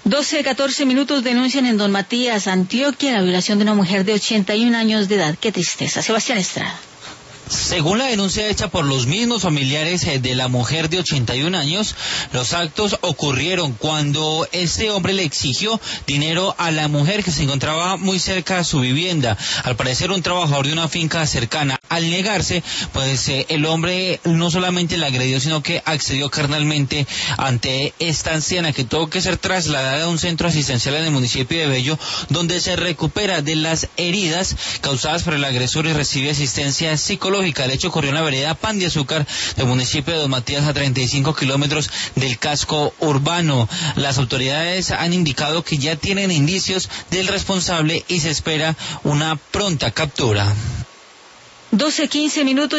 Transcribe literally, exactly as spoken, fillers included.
doce, catorce minutos. Denuncian en Don Matías, Antioquia, la violación de una mujer de ochenta y un años de edad. Qué tristeza. Sebastián Estrada. Según la denuncia hecha por los mismos familiares de la mujer de ochenta y un años, los actos ocurrieron cuando este hombre le exigió dinero a la mujer que se encontraba muy cerca de su vivienda. Al parecer un trabajador de una finca cercana. Al negarse, pues eh, el hombre no solamente la agredió, sino que accedió carnalmente ante esta anciana que tuvo que ser trasladada a un centro asistencial en el municipio de Bello, donde se recupera de las heridas causadas por el agresor y recibe asistencia psicológica. El hecho ocurrió en la vereda Pan de Azúcar del municipio de Don Matías, a treinta y cinco kilómetros del casco urbano. Las autoridades han indicado que ya tienen indicios del responsable y se espera una pronta captura. doce, quince minutos.